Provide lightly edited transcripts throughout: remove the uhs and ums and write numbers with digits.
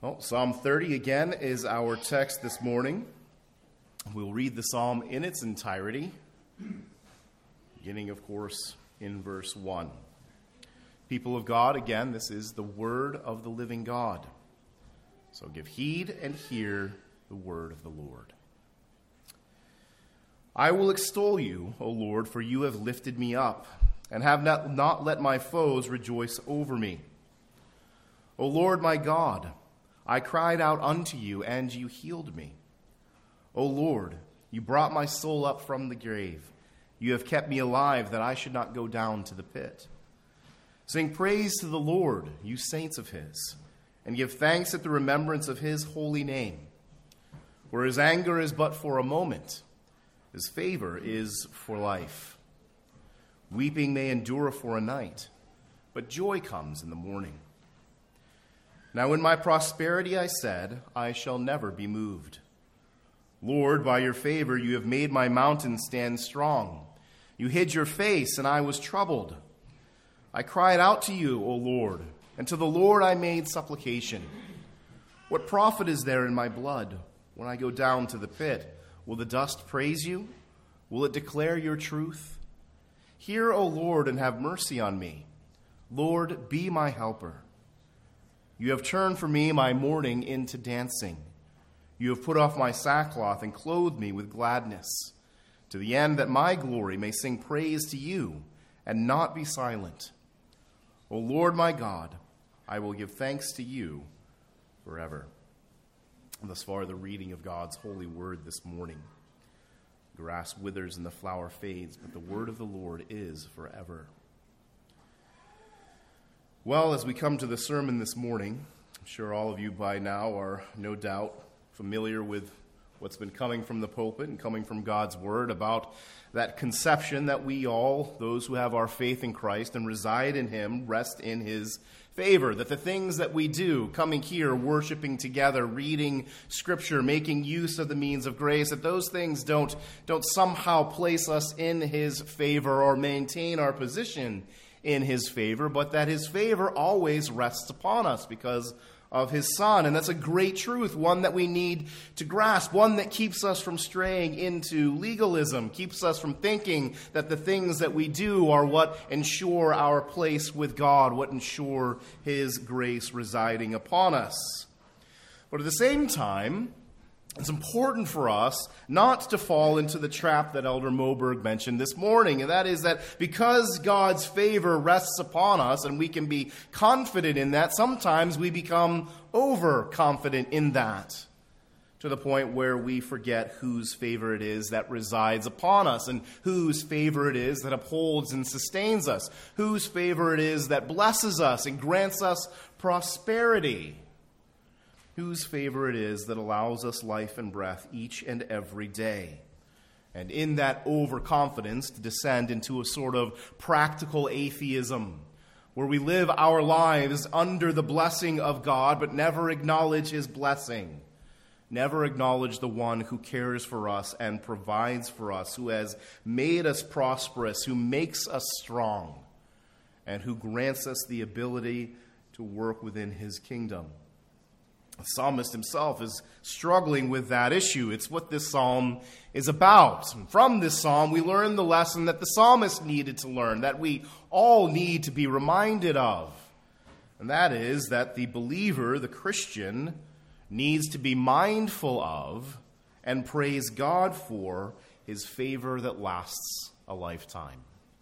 Well, Psalm 30 again is our text this morning. We'll read the psalm in its entirety, beginning, of course, in verse 1. People of God, again, this is the word of the living God. So give heed and hear the word of the Lord. I will extol you, O Lord, for you have lifted me up, and have not let my foes rejoice over me. O Lord my God, I cried out unto you, and you healed me. O Lord, you brought my soul up from the grave. You have kept me alive, that I should not go down to the pit. Sing praise to the Lord, you saints of his, and give thanks at the remembrance of his holy name. For his anger is but for a moment, his favor is for life. Weeping may endure for a night, but joy comes in the morning. Now in my prosperity I said, I shall never be moved. Lord, by your favor you have made my mountain stand strong. You hid your face, and I was troubled. I cried out to you, O Lord, and to the Lord I made supplication. What profit is there in my blood when I go down to the pit? Will the dust praise you? Will it declare your truth? Hear, O Lord, and have mercy on me. Lord, be my helper. You have turned for me my mourning into dancing. You have put off my sackcloth and clothed me with gladness, to the end that my glory may sing praise to you and not be silent. O Lord my God, I will give thanks to you forever. And thus far, the reading of God's holy word this morning. The grass withers and the flower fades, but the word of the Lord is forever. Well, as we come to the sermon this morning, I'm sure all of you by now are no doubt familiar with what's been coming from the pulpit and coming from God's word about that conception that we all, those who have our faith in Christ and reside in him, rest in his favor. That the things that we do, coming here, worshiping together, reading scripture, making use of the means of grace, that those things don't somehow place us in his favor or maintain our position in his favor, but that his favor always rests upon us because of his Son. And that's a great truth, one that we need to grasp, one that keeps us from straying into legalism, keeps us from thinking that the things that we do are what ensure our place with God, what ensure his grace residing upon us. But at the same time, it's important for us not to fall into the trap that Elder Moberg mentioned this morning, and that is that because God's favor rests upon us and we can be confident in that, sometimes we become overconfident in that to the point where we forget whose favor it is that resides upon us and whose favor it is that upholds and sustains us, whose favor it is that blesses us and grants us prosperity, whose favor it is that allows us life and breath each and every day. And in that overconfidence to descend into a sort of practical atheism, where we live our lives under the blessing of God, but never acknowledge his blessing, never acknowledge the one who cares for us and provides for us, who has made us prosperous, who makes us strong, and who grants us the ability to work within his kingdom. The psalmist himself is struggling with that issue. It's what this psalm is about. And from this psalm, we learn the lesson that the psalmist needed to learn, that we all need to be reminded of. And that is that the believer, the Christian, needs to be mindful of and praise God for his favor that lasts a lifetime.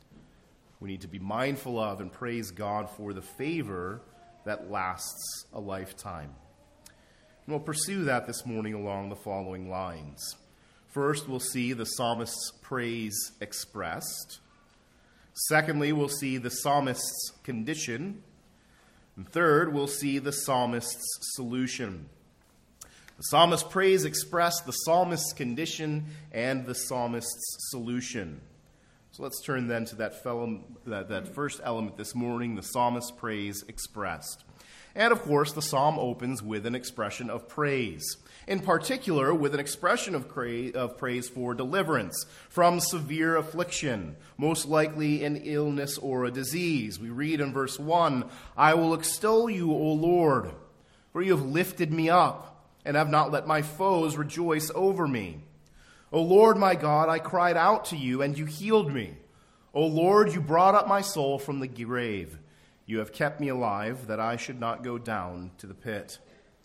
We need to be mindful of and praise God for the favor that lasts a lifetime. And we'll pursue that this morning along the following lines. First, we'll see the psalmist's praise expressed. Secondly, we'll see the psalmist's condition. And third, we'll see the psalmist's solution. The psalmist's praise expressed, the psalmist's condition, and the psalmist's solution. So let's turn then to that first element this morning, the psalmist's praise expressed. And, of course, the psalm opens with an expression of praise, in particular with an expression of praise for deliverance from severe affliction, most likely an illness or a disease. We read in verse 1, I will extol you, O Lord, for you have lifted me up, and have not let my foes rejoice over me. O Lord my God, I cried out to you, and you healed me. O Lord, you brought up my soul from the grave. You have kept me alive, that I should not go down to the pit.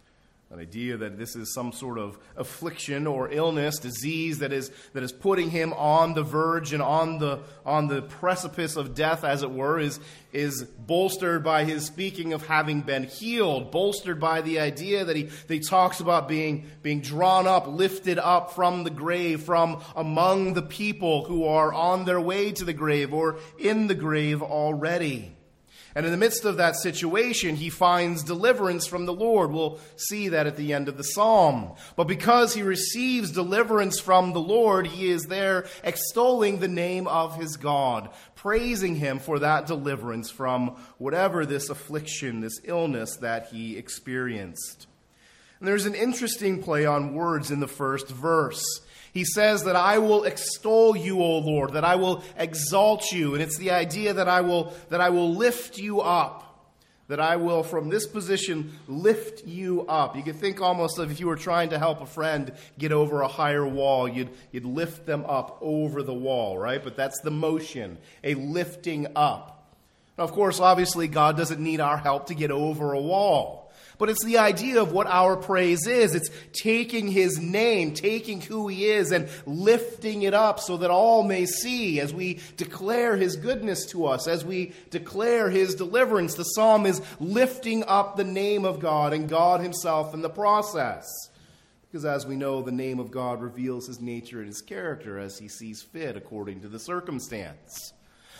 An idea that this is some sort of affliction or illness, disease that is putting him on the verge and on the precipice of death, as it were, is bolstered by his speaking of having been healed, bolstered by the idea that he talks about being drawn up, lifted up from the grave, from among the people who are on their way to the grave or in the grave already. And in the midst of that situation, he finds deliverance from the Lord. We'll see that at the end of the psalm. But because he receives deliverance from the Lord, he is there extolling the name of his God, praising him for that deliverance from whatever this affliction, this illness that he experienced. And there's an interesting play on words in the first verse. He says that I will extol you, O Lord, that I will exalt you. And it's the idea that I will lift you up, that I will from this position lift you up. You could think almost of if you were trying to help a friend get over a higher wall, you'd lift them up over the wall, right? But that's the motion, a lifting up. Now, of course, obviously, God doesn't need our help to get over a wall. But it's the idea of what our praise is. It's taking his name, taking who he is, and lifting it up so that all may see as we declare his goodness to us, as we declare his deliverance. The psalm is lifting up the name of God and God himself in the process. Because as we know, the name of God reveals his nature and his character as he sees fit according to the circumstance.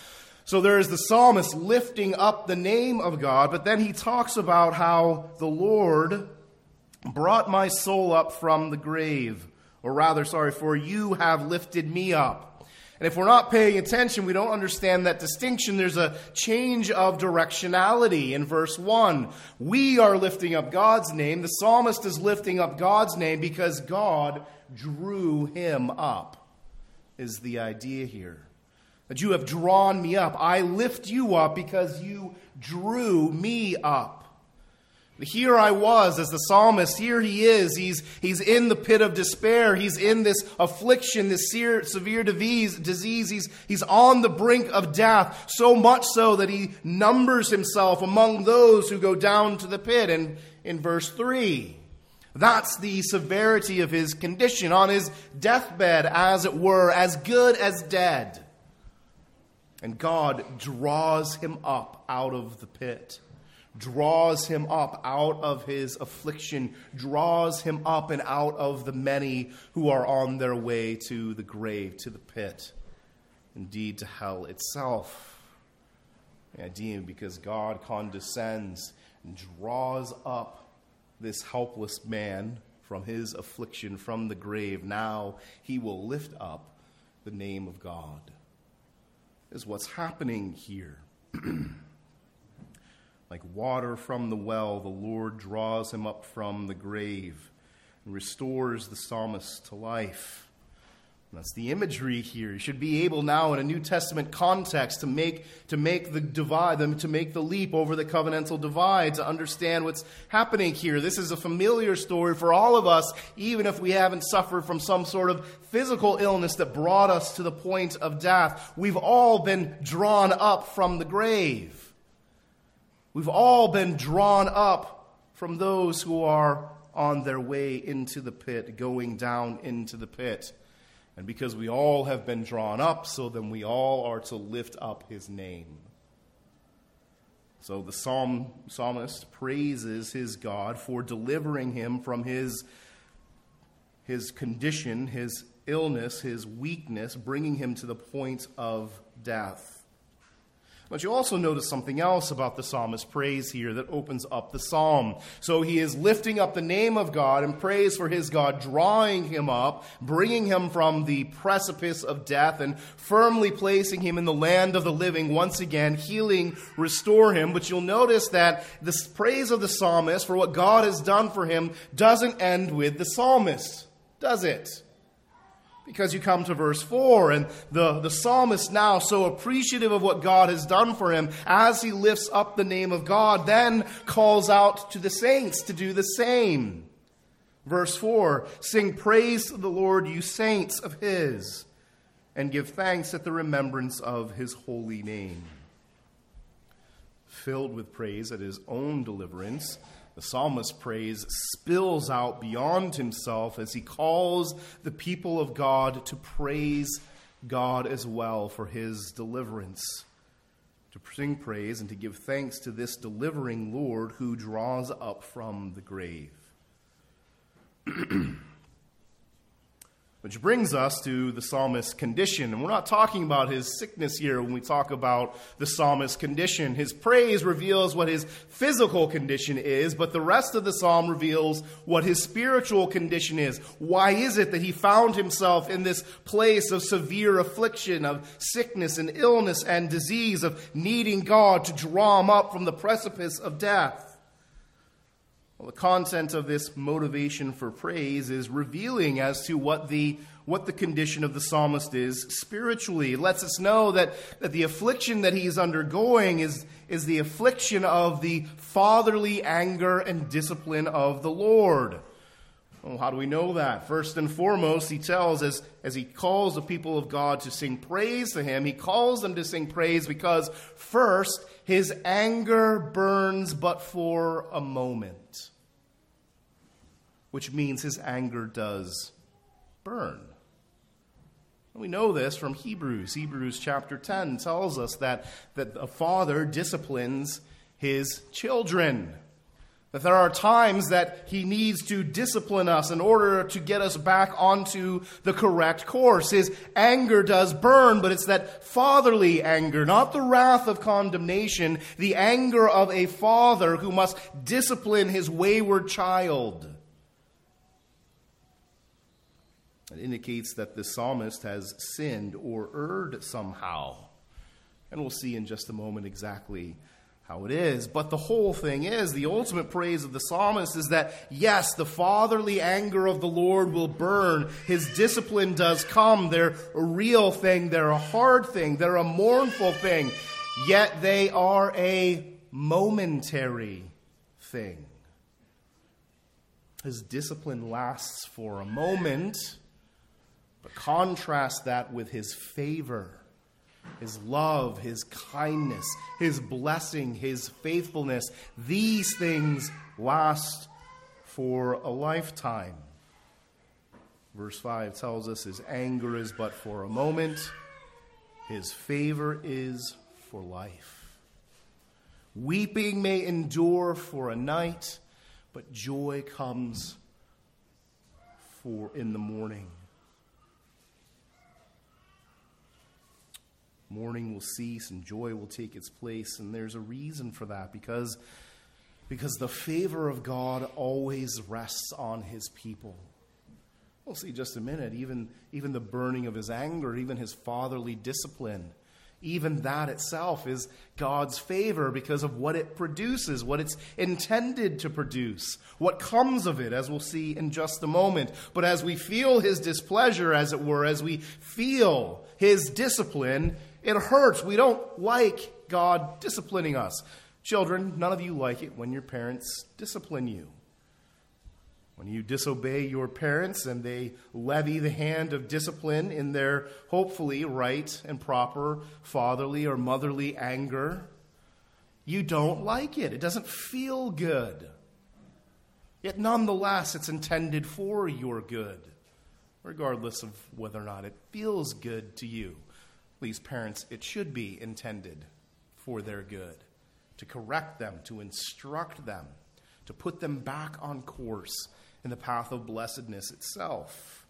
So there is the psalmist lifting up the name of God, but then he talks about how the Lord brought my soul up from the grave. Or rather, for you have lifted me up. And if we're not paying attention, we don't understand that distinction. There's a change of directionality in verse 1. We are lifting up God's name. The psalmist is lifting up God's name because God drew him up, is the idea here. That you have drawn me up. I lift you up because you drew me up. Here I was as the psalmist. Here he is. He's in the pit of despair. He's in this affliction, this severe disease. He's on the brink of death. So much so that he numbers himself among those who go down to the pit. And in verse 3, that's the severity of his condition. On his deathbed, as it were, as good as dead. And God draws him up out of the pit, draws him up out of his affliction, draws him up and out of the many who are on their way to the grave, to the pit, indeed to hell itself. The idea because God condescends and draws up this helpless man from his affliction, from the grave. Now he will lift up the name of God. Is what's happening here. Like water from the well, the Lord draws him up from the grave and restores the psalmist to life. And that's the imagery here. You should be able now in a New Testament context to make the divide, to make the leap over the covenantal divide, to understand what's happening here. This is a familiar story for all of us, even if we haven't suffered from some sort of physical illness that brought us to the point of death. We've all been drawn up from the grave. We've all been drawn up from those who are on their way into the pit, going down into the pit. And because we all have been drawn up, so then we all are to lift up his name. So the psalmist praises his God for delivering him from his condition, his illness, his weakness, bringing him to the point of death. But you also notice something else about the psalmist's praise here that opens up the psalm. So he is lifting up the name of God and praise for his God, drawing him up, bringing him from the precipice of death and firmly placing him in the land of the living once again, healing, restore him. But you'll notice that the praise of the psalmist for what God has done for him doesn't end with the psalmist, does it? Because you come to verse 4, and the psalmist, now so appreciative of what God has done for him, as he lifts up the name of God, then calls out to the saints to do the same. Verse 4, sing praise to the Lord, you saints of his, and give thanks at the remembrance of his holy name. Filled with praise at his own deliverance, the psalmist's praise spills out beyond himself as he calls the people of God to praise God as well for his deliverance, to sing praise and to give thanks to this delivering Lord who draws up from the grave. Which brings us to the psalmist's condition. And we're not talking about his sickness here when we talk about the psalmist's condition. His praise reveals what his physical condition is, but the rest of the psalm reveals what his spiritual condition is. Why is it that he found himself in this place of severe affliction, of sickness and illness and disease, of needing God to draw him up from the precipice of death? Well, the content of this motivation for praise is revealing as to what the condition of the psalmist is spiritually. It lets us know that the affliction that he is undergoing is the affliction of the fatherly anger and discipline of the Lord. Well, how do we know that? First and foremost, he tells, as he calls the people of God to sing praise to him, he calls them to sing praise because, first, his anger burns but for a moment, which means his anger does burn. We know this from Hebrews. Hebrews chapter 10 tells us that a father disciplines his children. That there are times that he needs to discipline us in order to get us back onto the correct course. His anger does burn, but it's that fatherly anger, not the wrath of condemnation, the anger of a father who must discipline his wayward child. It indicates that the psalmist has sinned or erred somehow. And we'll see in just a moment exactly how it is. But the whole thing is, the ultimate praise of the psalmist is that, yes, the fatherly anger of the Lord will burn. His discipline does come. They're a real thing. They're a hard thing. They're a mournful thing. Yet they are a momentary thing. His discipline lasts for a moment, but contrast that with his favor, his love, his kindness, his blessing, his faithfulness. These things last for a lifetime. Verse 5 tells us his anger is but for a moment. His favor is for life. Weeping may endure for a night, but joy comes in the morning. Mourning will cease and joy will take its place. And there's a reason for that, because the favor of God always rests on his people. We'll see just a minute. Even the burning of his anger, even his fatherly discipline, even that itself is God's favor because of what it produces, what it's intended to produce, what comes of it, as we'll see in just a moment. But as we feel his displeasure, as it were, as we feel his discipline, it hurts. We don't like God disciplining us. Children, none of you like it when your parents discipline you. When you disobey your parents and they levy the hand of discipline in their hopefully right and proper fatherly or motherly anger, you don't like it. It doesn't feel good. Yet nonetheless, it's intended for your good, regardless of whether or not it feels good to you. Please, parents, it should be intended for their good, to correct them, to instruct them, to put them back on course in the path of blessedness itself.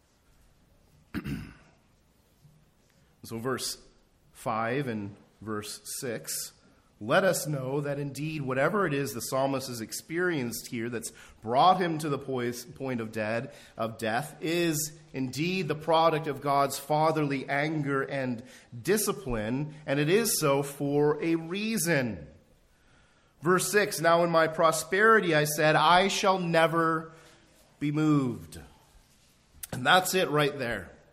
So verse 5 and verse 6 let us know that indeed whatever it is the psalmist has experienced here that's brought him to the point of death is indeed the product of God's fatherly anger and discipline, and it is so for a reason. Verse 6, now in my prosperity I said, I shall never be moved. And that's it right there.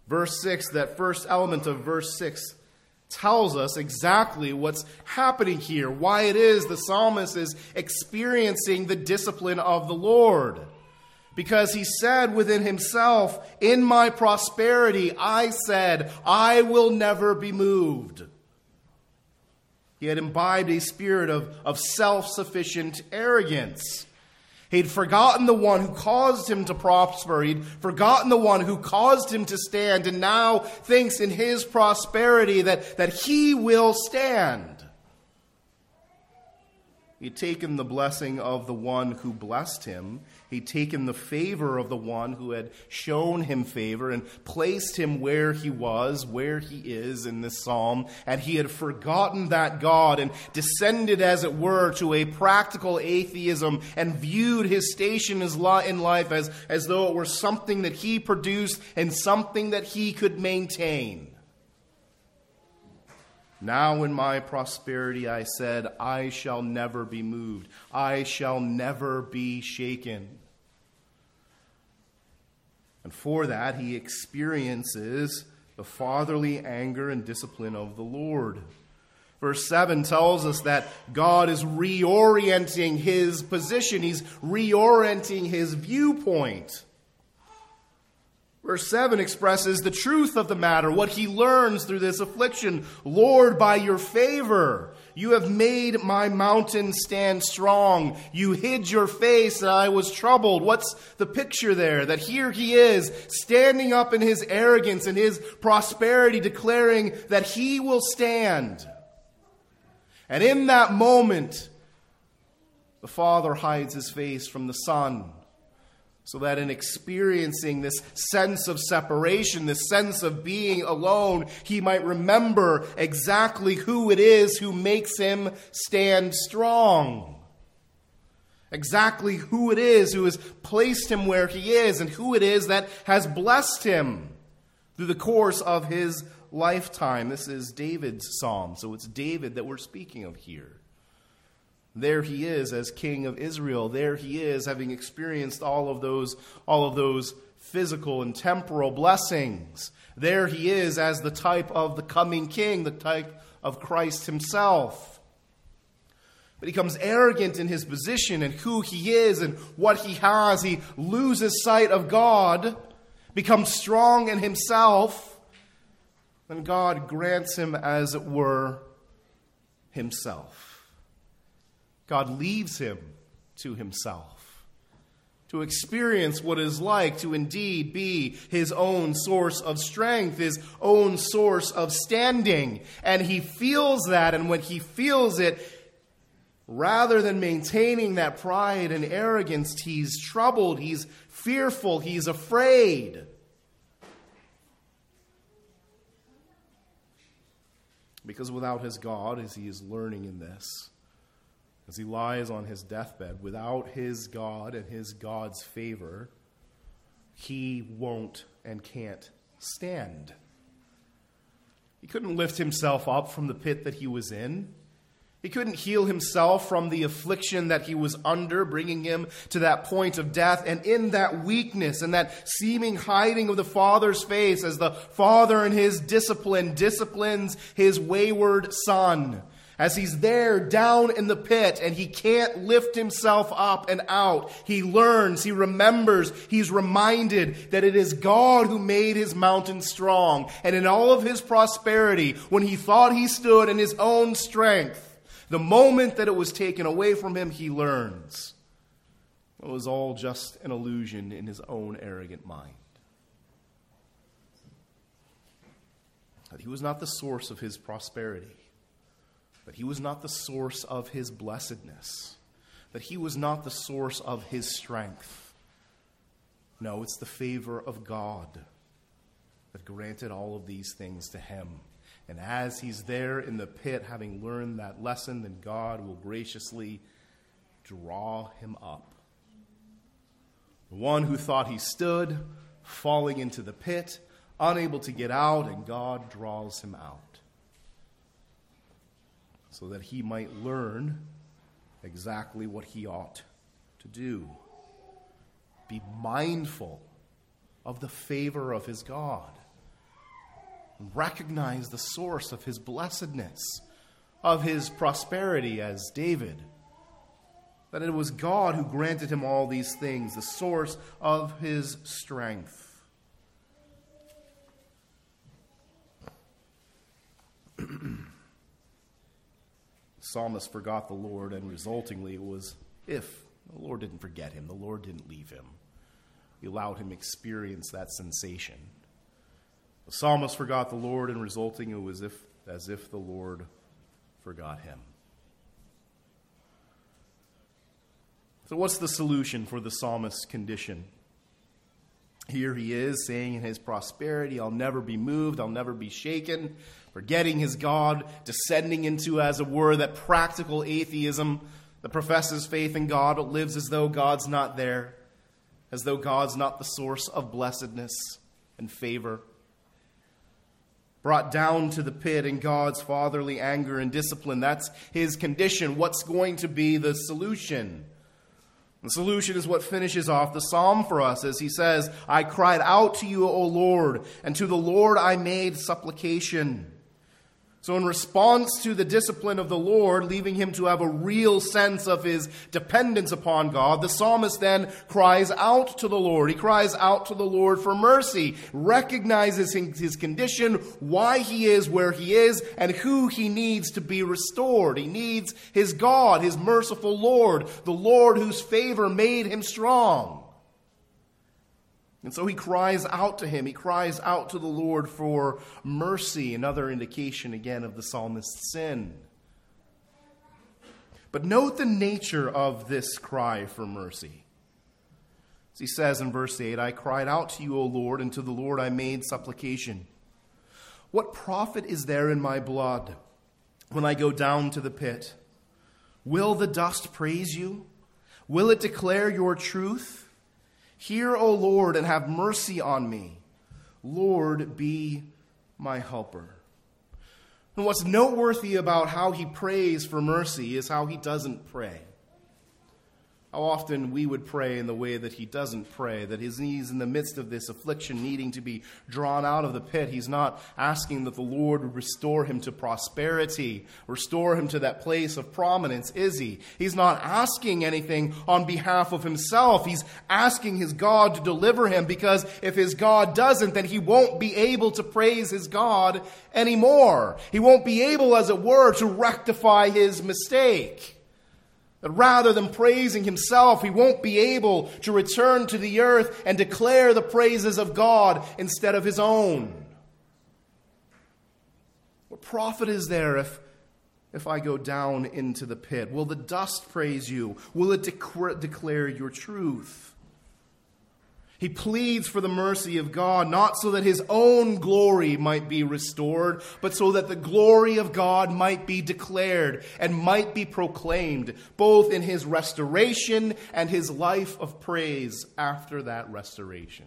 Verse 6, that first element of verse 6, tells us exactly what's happening here, why it is the psalmist is experiencing the discipline of the Lord. Because he said within himself, in my prosperity I said, I will never be moved. He had imbibed a spirit of self-sufficient arrogance. He'd forgotten the one who caused him to prosper. He'd forgotten the one who caused him to stand, and now thinks in his prosperity that he will stand. He'd taken the blessing of the one who blessed him. He'd taken the favor of the one who had shown him favor and placed him where he was, where he is in this psalm. And he had forgotten that God and descended, as it were, to a practical atheism and viewed his station in life as though it were something that he produced and something that he could maintain. Now in my prosperity I said, I shall never be moved. I shall never be shaken. And for that he experiences the fatherly anger and discipline of the Lord. Verse 7 tells us that God is reorienting his position. He's reorienting his viewpoint. Verse 7 expresses the truth of the matter, what he learns through this affliction. Lord, by your favor, you have made my mountain stand strong. You hid your face and I was troubled. What's the picture there? That here he is, standing up in his arrogance and his prosperity, declaring that he will stand. And in that moment, the Father hides his face from the Son, so that in experiencing this sense of separation, this sense of being alone, he might remember exactly who it is who makes him stand strong. Exactly who it is who has placed him where he is, and who it is that has blessed him through the course of his lifetime. This is David's psalm, so it's David that we're speaking of here. There he is as king of Israel. There he is having experienced all of those physical and temporal blessings. There he is as the type of the coming king, the type of Christ himself. But he becomes arrogant in his position and who he is and what he has. He loses sight of God, becomes strong in himself, and God grants him, as it were, himself. God leaves him to himself, to experience what it is like to indeed be his own source of strength, his own source of standing. And he feels that, and when he feels it, rather than maintaining that pride and arrogance, he's troubled, he's fearful, he's afraid. Because without his God, as he is learning in this, as he lies on his deathbed, without his God and his God's favor, he won't and can't stand. He couldn't lift himself up from the pit that he was in. He couldn't heal himself from the affliction that he was under, bringing him to that point of death. And in that weakness and that seeming hiding of the Father's face, as the Father in his discipline disciplines his wayward Son, as he's there down in the pit and he can't lift himself up and out, he learns, he remembers, he's reminded that it is God who made his mountain strong. And in all of his prosperity, when he thought he stood in his own strength, the moment that it was taken away from him, he learns it was all just an illusion in his own arrogant mind. That he was not the source of his prosperity. That he was not the source of his blessedness. That he was not the source of his strength. No, it's the favor of God that granted all of these things to him. And as he's there in the pit, having learned that lesson, then God will graciously draw him up. The one who thought he stood, falling into the pit, unable to get out, and God draws him out, so that he might learn exactly what he ought to do. Be mindful of the favor of his God. recognize the source of his blessedness, of his prosperity as David. That it was God who granted him all these things, the source of his strength. The psalmist forgot the Lord, and resultingly it was if the Lord didn't forget him, the Lord didn't leave him. He allowed him to experience that sensation. The psalmist forgot the Lord, and resulting it was as if the Lord forgot him. So what's the solution for the psalmist's condition? Here he is saying in his prosperity, I'll never be moved, I'll never be shaken, forgetting his God, descending into, as it were, that practical atheism that professes faith in God but lives as though God's not there, as though God's not the source of blessedness and favor. Brought down to the pit in God's fatherly anger and discipline. That's his condition. What's going to be the solution? The solution is what finishes off the psalm for us as he says, I cried out to you, O Lord, and to the Lord I made supplication. So in response to the discipline of the Lord, leaving him to have a real sense of his dependence upon God, the psalmist then cries out to the Lord. He cries out to the Lord for mercy, recognizes his condition, why he is where he is, and who he needs to be restored. He needs his God, his merciful Lord, the Lord whose favor made him strong. And so he cries out to him. He cries out to the Lord for mercy, another indication again of the psalmist's sin. But note the nature of this cry for mercy. As he says in verse 8, I cried out to you, O Lord, and to the Lord I made supplication. What profit is there in my blood when I go down to the pit? Will the dust praise you? Will it declare your truth? Hear, O Lord, and have mercy on me. Lord, be my helper. And what's noteworthy about how he prays for mercy is how he doesn't pray. How often we would pray in the way that he doesn't pray, that he's in the midst of this affliction needing to be drawn out of the pit. He's not asking that the Lord would restore him to prosperity, restore him to that place of prominence, is he? He's not asking anything on behalf of himself. He's asking his God to deliver him, because if his God doesn't, then he won't be able to praise his God anymore. He won't be able, as it were, to rectify his mistake. That rather than praising himself, he won't be able to return to the earth and declare the praises of God instead of his own. What profit is there if I go down into the pit? Will the dust praise you? Will it declare your truth? He pleads for the mercy of God, not so that his own glory might be restored, but so that the glory of God might be declared and might be proclaimed, both in his restoration and his life of praise after that restoration.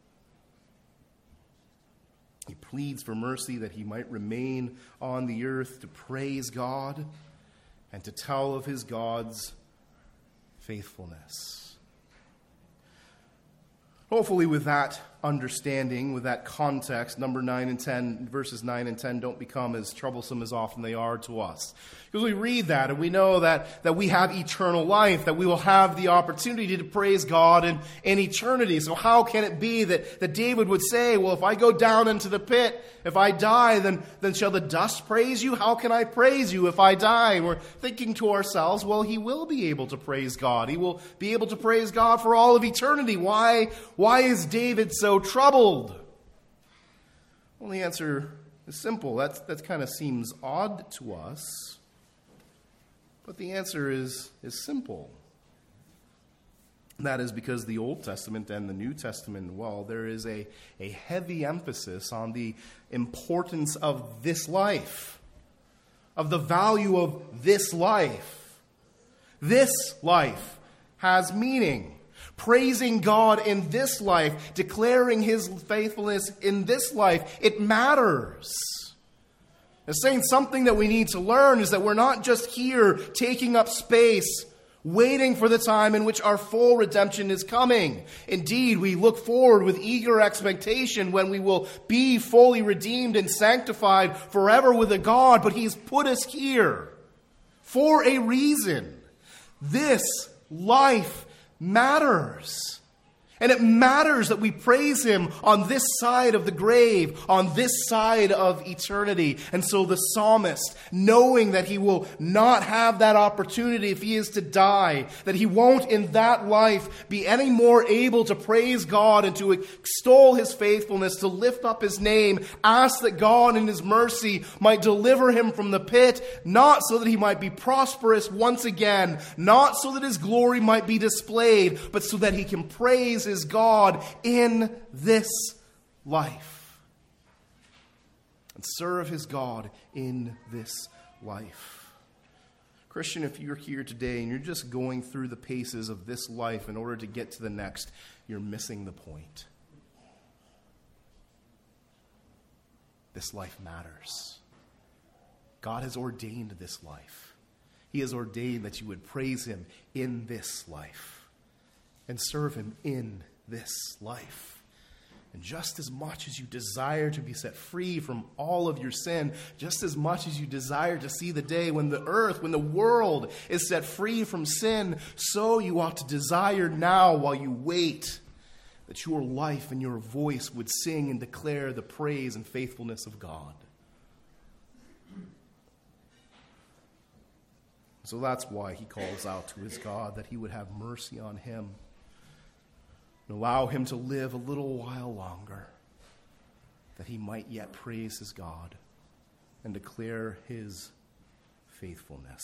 He pleads for mercy that he might remain on the earth to praise God and to tell of his God's faithfulness. Hopefully with that understanding, with that context, verses 9 and 10 don't become as troublesome as often they are to us. Because we read that and we know that we have eternal life, that we will have the opportunity to praise God in eternity. So how can it be that David would say, well, if I go down into the pit, if I die, then shall the dust praise you? How can I praise you if I die? And we're thinking to ourselves, well, he will be able to praise God. He will be able to praise God for all of eternity. Why is David so troubled? Well, the answer is simple. That kind of seems odd to us. But the answer is simple. That is because the Old Testament and the New Testament, well, there is a heavy emphasis on the importance of this life, of the value of this life. This life has meaning. Praising God in this life, declaring his faithfulness in this life, it matters. It's saying something that we need to learn is that we're not just here taking up space waiting for the time in which our full redemption is coming. Indeed, we look forward with eager expectation when we will be fully redeemed and sanctified forever with a God, but He's put us here for a reason. This life matters. And it matters that we praise Him on this side of the grave, on this side of eternity. And so the psalmist, knowing that he will not have that opportunity if he is to die, that he won't in that life be any more able to praise God and to extol His faithfulness, to lift up His name, asks that God in His mercy might deliver him from the pit, not so that he might be prosperous once again, not so that His glory might be displayed, but so that he can praise His God in this life and serve His God in this life. Christian, if you're here today and you're just going through the paces of this life in order to get to the next, you're missing the point. This life matters. God has ordained this life. He has ordained that you would praise Him in this life and serve Him in this life. And just as much as you desire to be set free from all of your sin, just as much as you desire to see the day when the earth, when the world is set free from sin, so you ought to desire now while you wait that your life and your voice would sing and declare the praise and faithfulness of God. So that's why he calls out to his God that He would have mercy on him and allow him to live a little while longer, that he might yet praise his God and declare His faithfulness.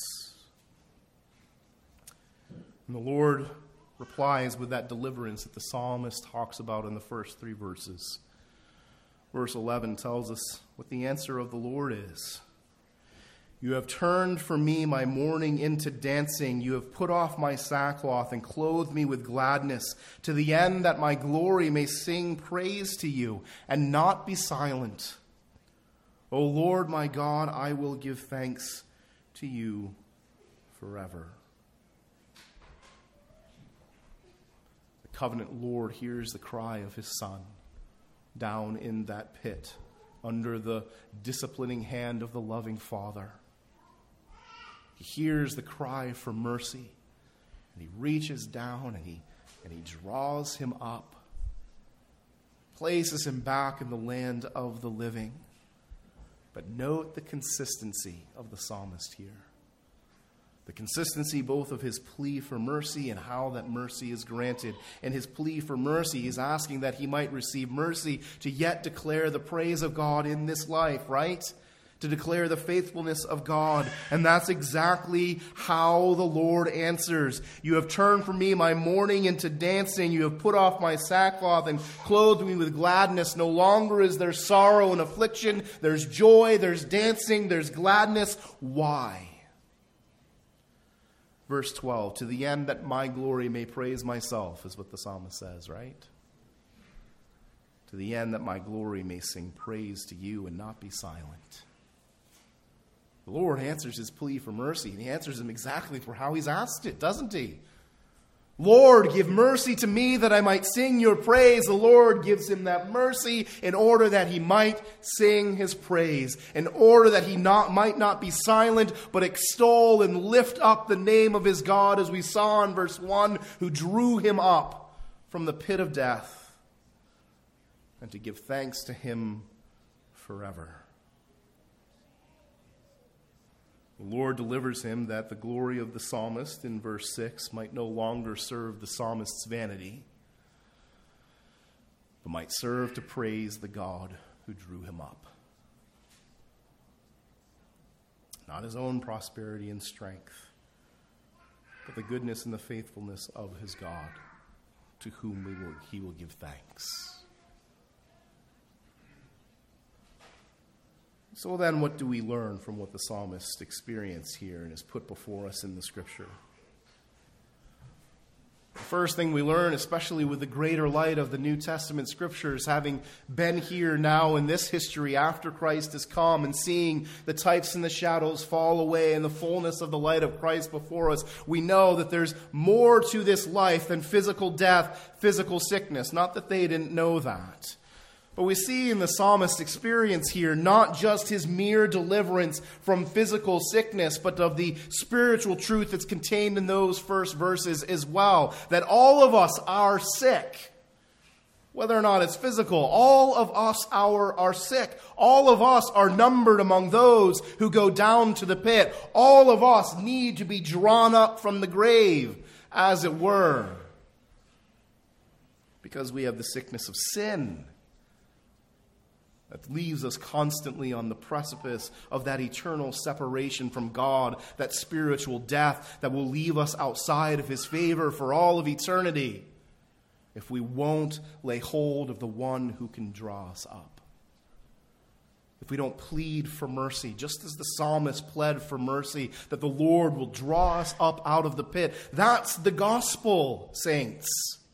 And the Lord replies with that deliverance that the psalmist talks about in the first 3 verses. Verse 11 tells us what the answer of the Lord is. You have turned for me my mourning into dancing. You have put off my sackcloth and clothed me with gladness, to the end that my glory may sing praise to you and not be silent. O Lord my God, I will give thanks to you forever. The covenant Lord hears the cry of His Son down in that pit under the disciplining hand of the loving Father. He hears the cry for mercy, and He reaches down and he draws him up, places him back in the land of the living. But note the consistency of the psalmist here. The consistency both of his plea for mercy and how that mercy is granted. In his plea for mercy, he's asking that he might receive mercy to yet declare the praise of God in this life, right? To declare the faithfulness of God. And that's exactly how the Lord answers. You have turned from me my mourning into dancing. You have put off my sackcloth and clothed me with gladness. No longer is there sorrow and affliction. There's joy, there's dancing, there's gladness. Why? Verse 12, to the end that my glory may praise myself, is what the psalmist says, right? To the end that my glory may sing praise to you and not be silent. The Lord answers his plea for mercy, and he answers him exactly for how he's asked it, doesn't he? Lord, give mercy to me that I might sing your praise. The Lord gives him that mercy in order that he might sing his praise, in order that he might not be silent, but extol and lift up the name of his God, as we saw in verse 1, who drew him up from the pit of death, and to give thanks to him forever. The Lord delivers him that the glory of the psalmist in verse 6 might no longer serve the psalmist's vanity, but might serve to praise the God who drew him up. Not his own prosperity and strength, but the goodness and the faithfulness of his God, to whom he will give thanks. So then, what do we learn from what the psalmist experienced here and is put before us in the Scripture? The first thing we learn, especially with the greater light of the New Testament scriptures, having been here now in this history after Christ has come and seeing the types and the shadows fall away and the fullness of the light of Christ before us, we know that there's more to this life than physical death, physical sickness. Not that they didn't know that. But we see in the psalmist's experience here not just his mere deliverance from physical sickness, but of the spiritual truth that's contained in those first verses as well. That all of us are sick. Whether or not it's physical, all of us are sick. All of us are numbered among those who go down to the pit. All of us need to be drawn up from the grave, as it were. Because we have the sickness of sin that leaves us constantly on the precipice of that eternal separation from God, that spiritual death that will leave us outside of His favor for all of eternity if we won't lay hold of the one who can draw us up. If we don't plead for mercy, just as the psalmist pled for mercy, that the Lord will draw us up out of the pit. That's the gospel, saints.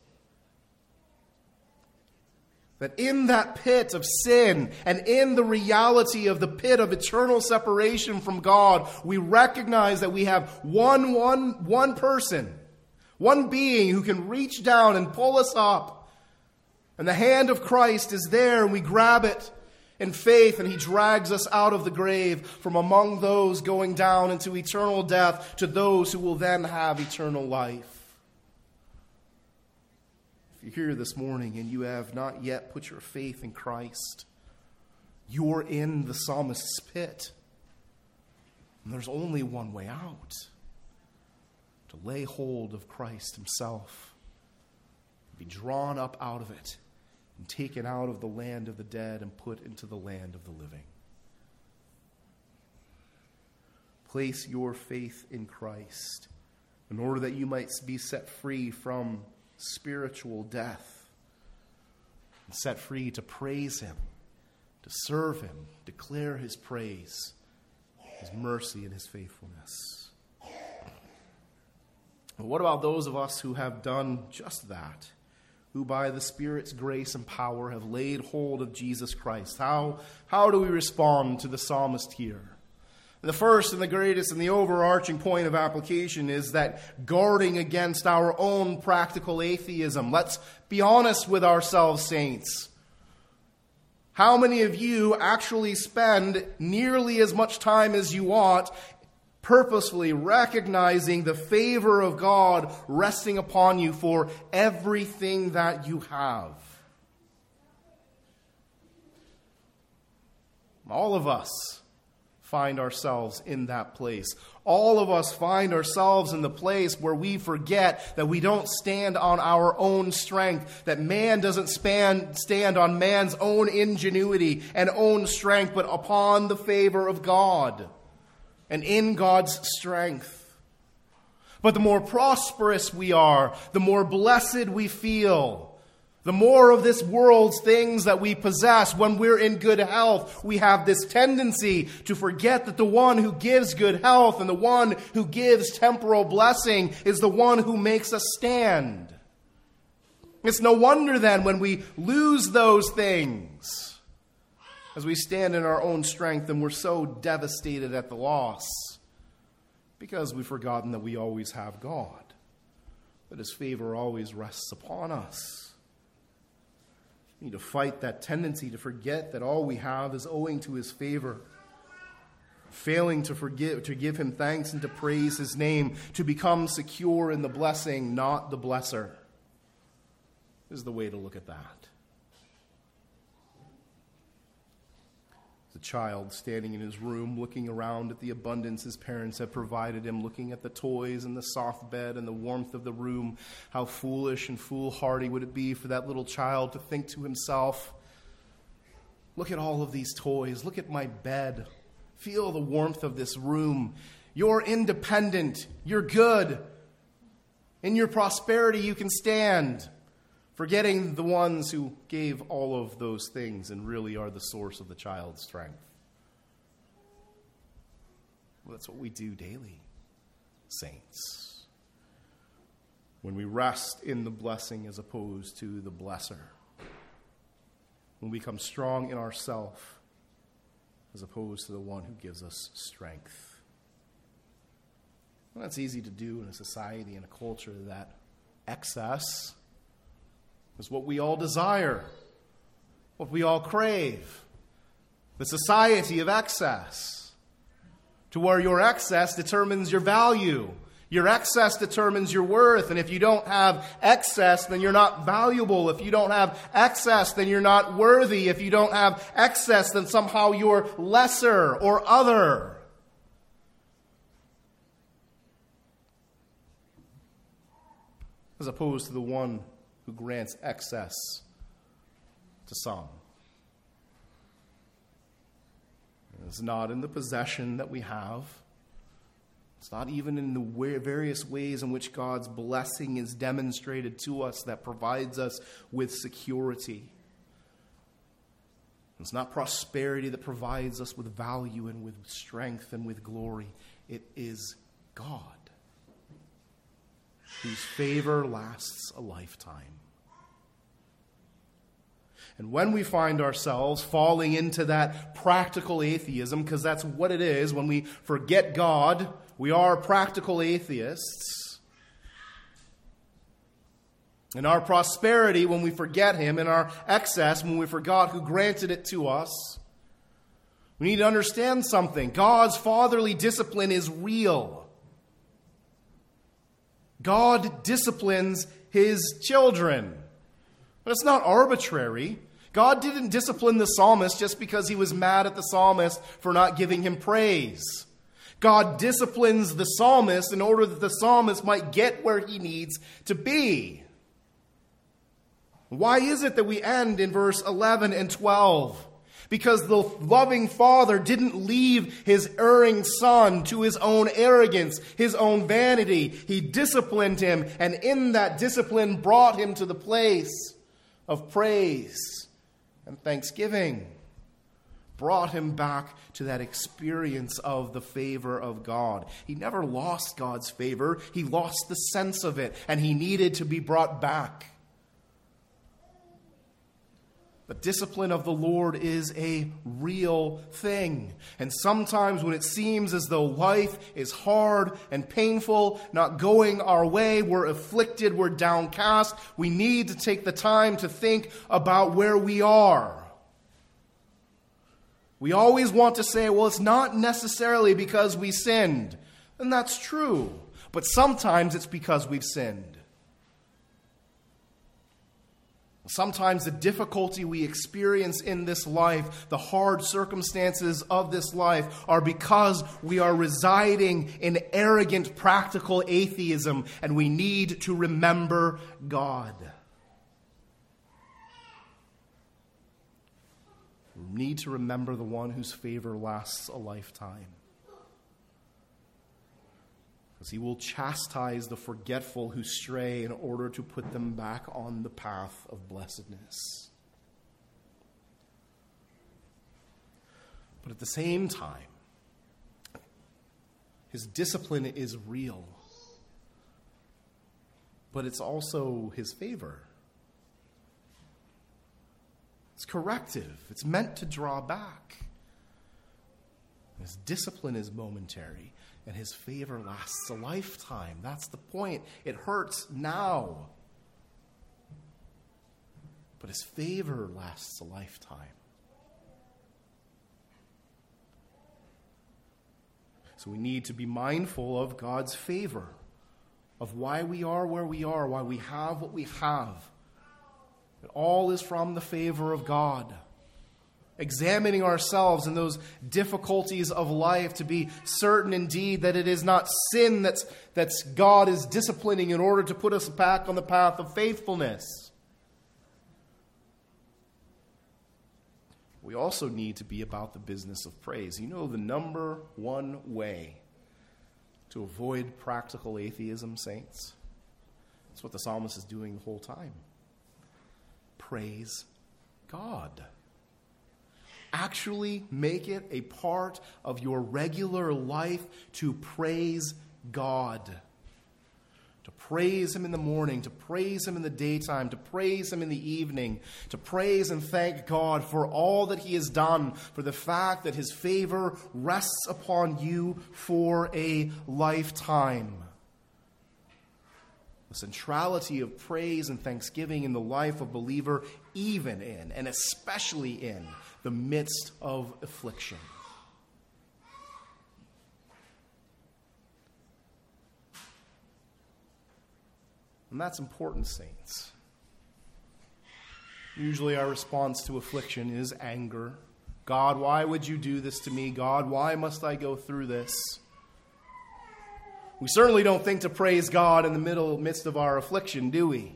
That in that pit of sin and in the reality of the pit of eternal separation from God, we recognize that we have one person, one being who can reach down and pull us up. And the hand of Christ is there, and we grab it in faith, and He drags us out of the grave from among those going down into eternal death to those who will then have eternal life. If you're here this morning and you have not yet put your faith in Christ, you're in the psalmist's pit. And there's only one way out: to lay hold of Christ Himself, be drawn up out of it, and taken out of the land of the dead and put into the land of the living. Place your faith in Christ in order that you might be set free from spiritual death and set free to praise Him, to serve Him, declare His praise, His mercy, and His faithfulness. But what about those of us who have done just that, who by the Spirit's grace and power have laid hold of Jesus Christ? How do we respond to the psalmist here? The first and the greatest and the overarching point of application is that guarding against our own practical atheism. Let's be honest with ourselves, saints. How many of you actually spend nearly as much time as you ought purposefully recognizing the favor of God resting upon you for everything that you have? All of us find ourselves in that place. All of us find ourselves in the place where we forget that we don't stand on our own strength, that man doesn't stand on man's own ingenuity and own strength, but upon the favor of God and in God's strength. But the more prosperous we are, the more blessed we feel. The more of this world's things that we possess, when we're in good health, we have this tendency to forget that the one who gives good health and the one who gives temporal blessing is the one who makes us stand. It's no wonder then when we lose those things, as we stand in our own strength and we're so devastated at the loss, because we've forgotten that we always have God, that His favor always rests upon us. We need to fight that tendency to forget that all we have is owing to His favor. Failing to give Him thanks and to praise His name, to become secure in the blessing, not the blesser, is the way to look at that. The child standing in his room, looking around at the abundance his parents have provided him, looking at the toys and the soft bed and the warmth of the room. How foolish and foolhardy would it be for that little child to think to himself, look at all of these toys, look at my bed, feel the warmth of this room. You're independent, you're good. In your prosperity you can stand. Forgetting the ones who gave all of those things and really are the source of the child's strength. Well, that's what we do daily, saints. when we rest in the blessing as opposed to the blesser, when we become strong in ourselves as opposed to the one who gives us strength. Well, that's easy to do in a society and a culture that excess is what we all desire, what we all crave. The society of excess, to where your excess determines your value. Your excess determines your worth. And if you don't have excess, then you're not valuable. If you don't have excess, then you're not worthy. If you don't have excess, then somehow you're lesser or other. As opposed to the one who grants excess to some. It's not in the possession that we have. It's not even in the various ways in which God's blessing is demonstrated to us that provides us with security. It's not prosperity that provides us with value and with strength and with glory. It is God, whose favor lasts a lifetime. And when we find ourselves falling into that practical atheism, because that's what it is, when we forget God, we are practical atheists. In our prosperity, when we forget Him, in our excess, when we forgot who granted it to us, we need to understand something. God's fatherly discipline is real. God disciplines His children. But it's not arbitrary. God didn't discipline the psalmist just because He was mad at the psalmist for not giving him praise. God disciplines the psalmist in order that the psalmist might get where he needs to be. Why is it that we end in verse 11 and 12? Because the loving Father didn't leave His erring Son to his own arrogance, his own vanity. He disciplined him, and in that discipline brought him to the place of praise and thanksgiving. Brought him back to that experience of the favor of God. He never lost God's favor. He lost the sense of it, and he needed to be brought back. The discipline of the Lord is a real thing. And sometimes when it seems as though life is hard and painful, not going our way, we're afflicted, we're downcast, we need to take the time to think about where we are. We always want to say, well, it's not necessarily because we sinned. And that's true. But sometimes it's because we've sinned. Sometimes the difficulty we experience in this life, the hard circumstances of this life, are because we are residing in arrogant practical atheism, and we need to remember God. We need to remember the one whose favor lasts a lifetime. Because He will chastise the forgetful who stray in order to put them back on the path of blessedness. But at the same time, His discipline is real. But it's also His favor. It's corrective. It's meant to draw back. His discipline is momentary, and His favor lasts a lifetime. That's the point. It hurts now, but His favor lasts a lifetime. So we need to be mindful of God's favor, of why we are where we are, why we have what we have. It all is from the favor of God. Examining ourselves in those difficulties of life to be certain indeed that it is not sin that's God is disciplining in order to put us back on the path of faithfulness. We also need to be about the business of praise. You know the number one way to avoid practical atheism, saints? That's what the psalmist is doing the whole time. Praise God. Actually make it a part of your regular life to praise God. To praise him in the morning, to praise him in the daytime, to praise him in the evening, to praise and thank God for all that he has done, for the fact that his favor rests upon you for a lifetime. The centrality of praise and thanksgiving in the life of a believer, even in and especially in the midst of affliction. And that's important, saints. Usually our response to affliction is anger. God, why would you do this to me? God, why must I go through this? We certainly don't think to praise God in the midst of our affliction, do we?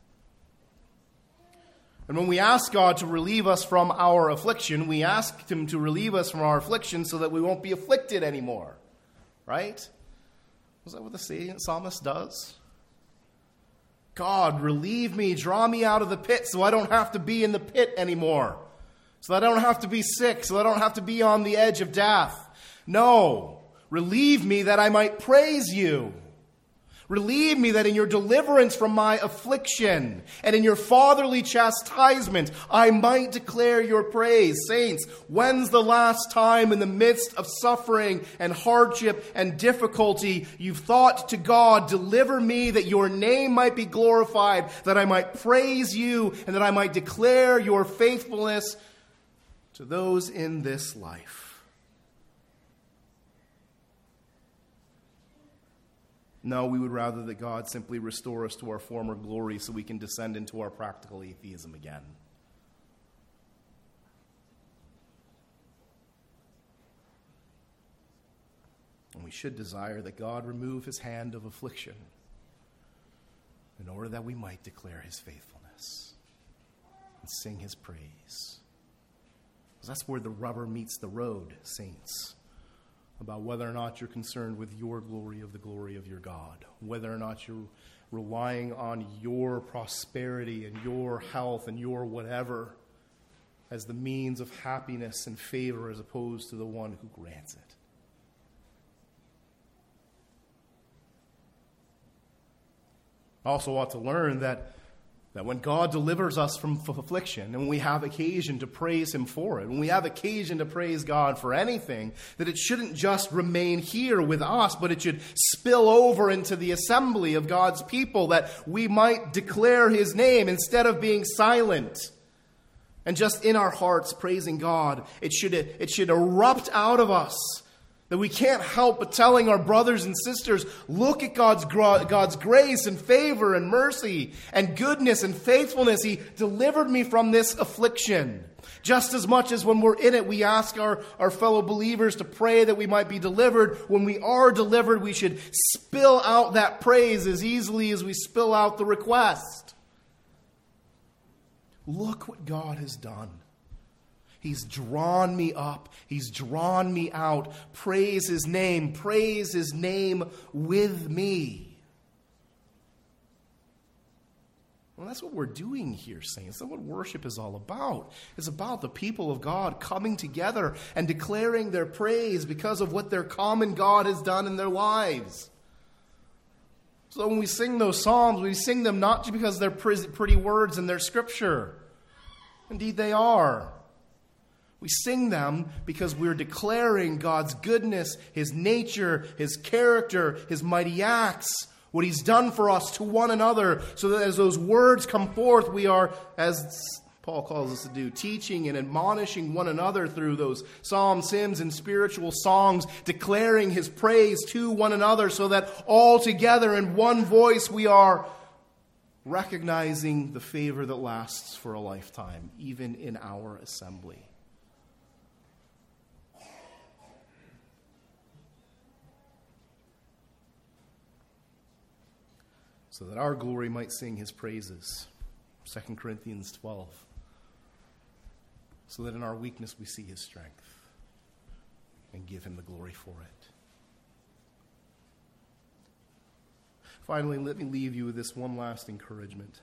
And when we ask God to relieve us from our affliction, we ask him to relieve us from our affliction so that we won't be afflicted anymore. Right? Was that what the psalmist does? God, relieve me, draw me out of the pit so I don't have to be in the pit anymore. So that I don't have to be sick, so I don't have to be on the edge of death. No, relieve me that I might praise you. Relieve me that in your deliverance from my affliction and in your fatherly chastisement, I might declare your praise. Saints, when's the last time in the midst of suffering and hardship and difficulty you've thought to God, deliver me that your name might be glorified, that I might praise you and that I might declare your faithfulness to those in this life? No, we would rather that God simply restore us to our former glory so we can descend into our practical atheism again. And we should desire that God remove his hand of affliction in order that we might declare his faithfulness and sing his praise. Because that's where the rubber meets the road, saints. About whether or not you're concerned with your glory of the glory of your God, whether or not you're relying on your prosperity and your health and your whatever as the means of happiness and favor as opposed to the one who grants it. Also ought to learn that when God delivers us from affliction, and when we have occasion to praise him for it, when we have occasion to praise God for anything, that it shouldn't just remain here with us, but it should spill over into the assembly of God's people, that we might declare his name instead of being silent and just in our hearts praising God. It should erupt out of us. That we can't help but telling our brothers and sisters, look at God's grace and favor and mercy and goodness and faithfulness. He delivered me from this affliction. Just as much as when we're in it, we ask our fellow believers to pray that we might be delivered. When we are delivered, we should spill out that praise as easily as we spill out the request. Look what God has done. He's drawn me up. He's drawn me out. Praise his name. Praise his name with me. Well, that's what we're doing here, saints. That's what worship is all about. It's about the people of God coming together and declaring their praise because of what their common God has done in their lives. So when we sing those psalms, we sing them not just because they're pretty words in their scripture. Indeed, they are. We sing them because we're declaring God's goodness, his nature, his character, his mighty acts, what he's done for us to one another, so that as those words come forth, we are, as Paul calls us to do, teaching and admonishing one another through those psalms, hymns, and spiritual songs, declaring his praise to one another, so that all together in one voice we are recognizing the favor that lasts for a lifetime, even in our assembly. So that our glory might sing his praises. 2 Corinthians 12. So that in our weakness we see his strength and give him the glory for it. Finally, let me leave you with this one last encouragement.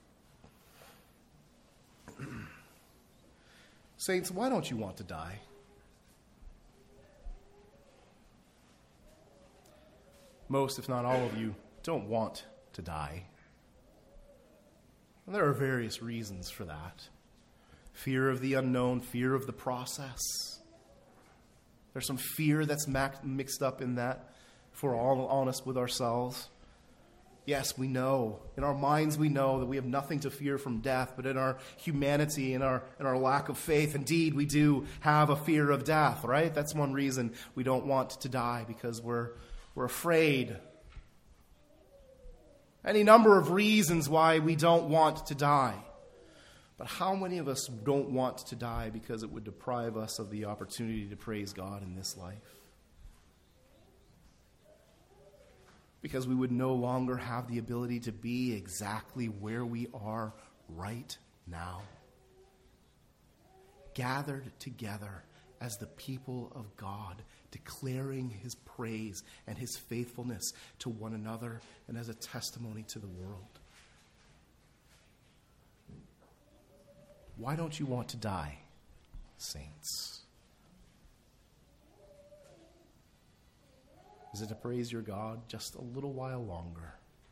Saints, why don't you want to die? Most, if not all of you, don't want to die. And there are various reasons for that. Fear of the unknown, fear of the process. There's some fear that's mixed up in that, if we're all honest with ourselves. Yes, we know. In our minds we know that we have nothing to fear from death, but in our humanity, in our lack of faith, indeed we do have a fear of death, right? That's one reason we don't want to die, because we're afraid. Any number of reasons why we don't want to die. But how many of us don't want to die because it would deprive us of the opportunity to praise God in this life? Because we would no longer have the ability to be exactly where we are right now. Gathered together as the people of God, declaring his praise and his faithfulness to one another and as a testimony to the world. Why don't you want to die, saints? Is it to praise your God just a little while longer?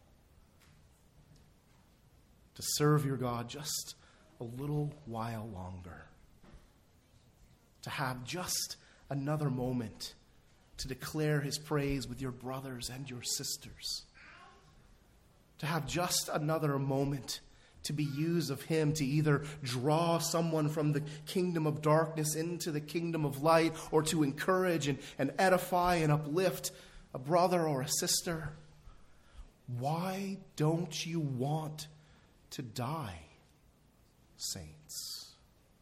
To serve your God just a little while longer? To have just another moment to declare his praise with your brothers and your sisters? To have just another moment to be used of him to either draw someone from the kingdom of darkness into the kingdom of light, or to encourage and edify and uplift a brother or a sister? Why don't you want to die, saints?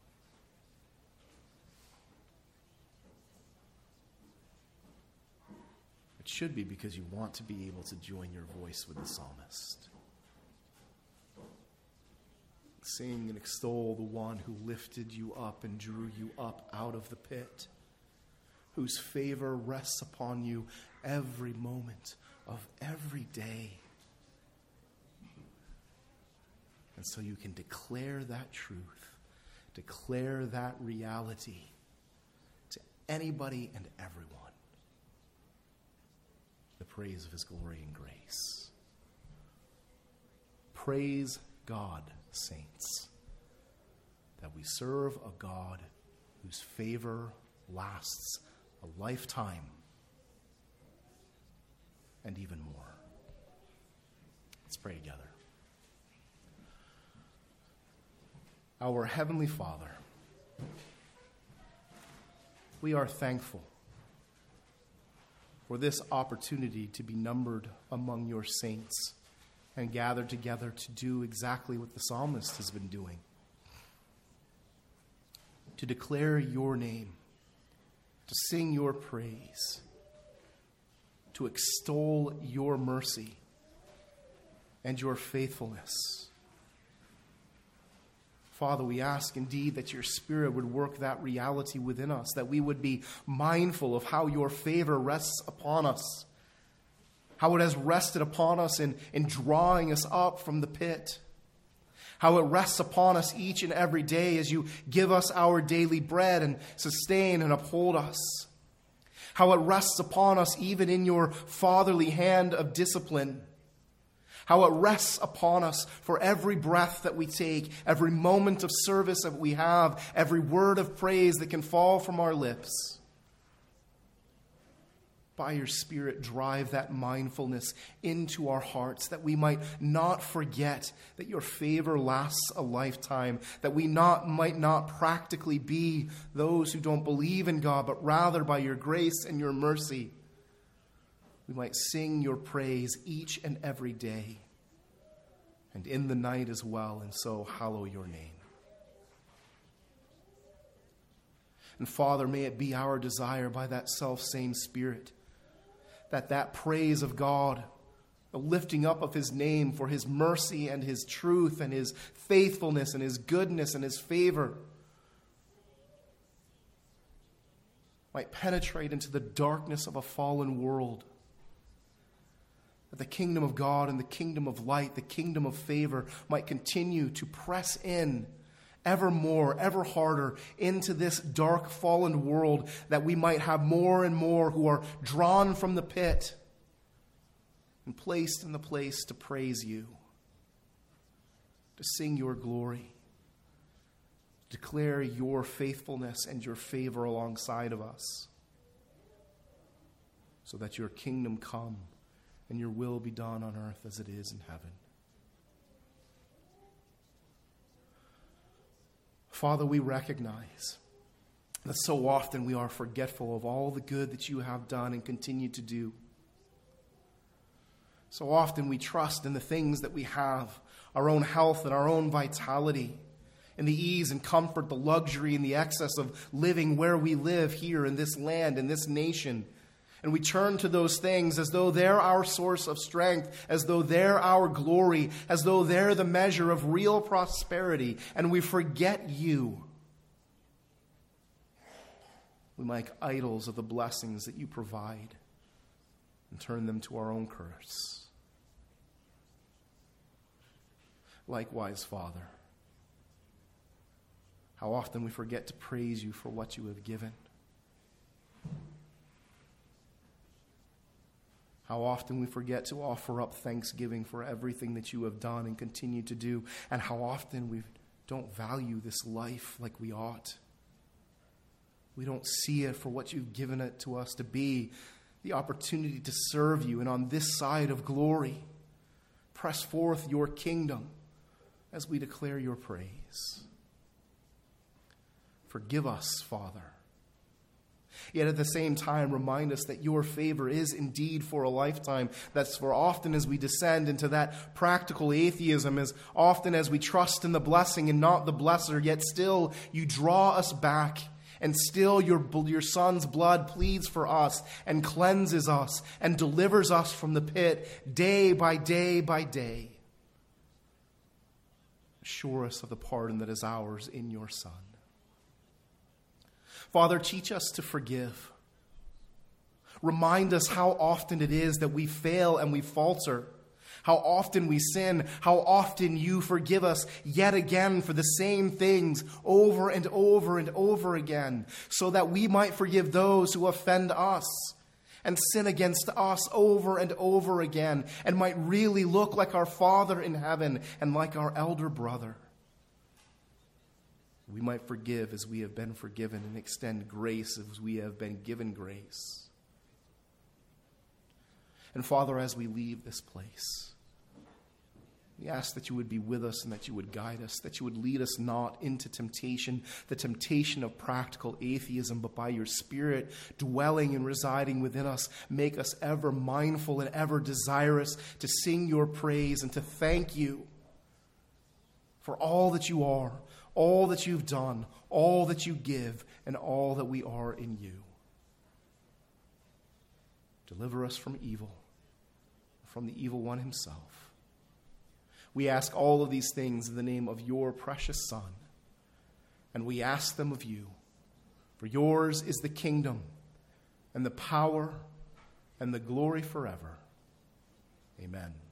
It should be because you want to be able to join your voice with the psalmist. Sing and extol the one who lifted you up and drew you up out of the pit, whose favor rests upon you every moment of every day. And so you can declare that truth, declare that reality to anybody and everyone. The praise of his glory and grace. Praise God, saints, that we serve a God whose favor lasts a lifetime and even more. Let's pray together. Our Heavenly Father, we are thankful for this opportunity to be numbered among your saints and gathered together to do exactly what the psalmist has been doing. To declare your name, to sing your praise, to extol your mercy and your faithfulness. Father, we ask indeed that your Spirit would work that reality within us, that we would be mindful of how your favor rests upon us, how it has rested upon us in drawing us up from the pit, how it rests upon us each and every day as you give us our daily bread and sustain and uphold us, how it rests upon us even in your fatherly hand of discipline, how it rests upon us for every breath that we take, every moment of service that we have, every word of praise that can fall from our lips. By your Spirit, drive that mindfulness into our hearts, that we might not forget that your favor lasts a lifetime, that we might not practically be those who don't believe in God, but rather by your grace and your mercy, we might sing your praise each and every day, and in the night as well, and so hallow your name. And Father, may it be our desire by that self-same Spirit that praise of God, the lifting up of his name for his mercy and his truth and his faithfulness and his goodness and his favor, might penetrate into the darkness of a fallen world. That the kingdom of God and the kingdom of light, the kingdom of favor, might continue to press in ever more, ever harder into this dark, fallen world, that we might have more and more who are drawn from the pit and placed in the place to praise you, to sing your glory, declare your faithfulness and your favor alongside of us, so that your kingdom come and your will be done on earth as it is in heaven. Father, we recognize that so often we are forgetful of all the good that you have done and continue to do. So often we trust in the things that we have, our own health and our own vitality, in the ease and comfort, the luxury and the excess of living where we live here in this land, in this nation. And we turn to those things as though they're our source of strength, as though they're our glory, as though they're the measure of real prosperity, and we forget you. We make idols of the blessings that you provide and turn them to our own curse. Likewise, Father, how often we forget to praise you for what you have given. How often we forget to offer up thanksgiving for everything that you have done and continue to do. And how often we don't value this life like we ought. We don't see it for what you've given it to us to be, the opportunity to serve you. And on this side of glory, press forth your kingdom as we declare your praise. Forgive us, Father. Yet at the same time, remind us that your favor is indeed for a lifetime. That's for often as we descend into that practical atheism, as often as we trust in the blessing and not the blesser, yet still you draw us back, and still your Son's blood pleads for us and cleanses us and delivers us from the pit day by day by day. Assure us of the pardon that is ours in your Son. Father, teach us to forgive. Remind us how often it is that we fail and we falter, how often we sin, how often you forgive us yet again for the same things over and over and over again, so that we might forgive those who offend us and sin against us over and over again, and might really look like our Father in heaven and like our elder brother. We might forgive as we have been forgiven and extend grace as we have been given grace. And Father, as we leave this place, we ask that you would be with us and that you would guide us, that you would lead us not into temptation, the temptation of practical atheism, but by your Spirit dwelling and residing within us, make us ever mindful and ever desirous to sing your praise and to thank you for all that you are, all that you've done, all that you give, and all that we are in you. Deliver us from evil, from the evil one himself. We ask all of these things in the name of your precious Son, and we ask them of you, for yours is the kingdom and the power and the glory forever. Amen.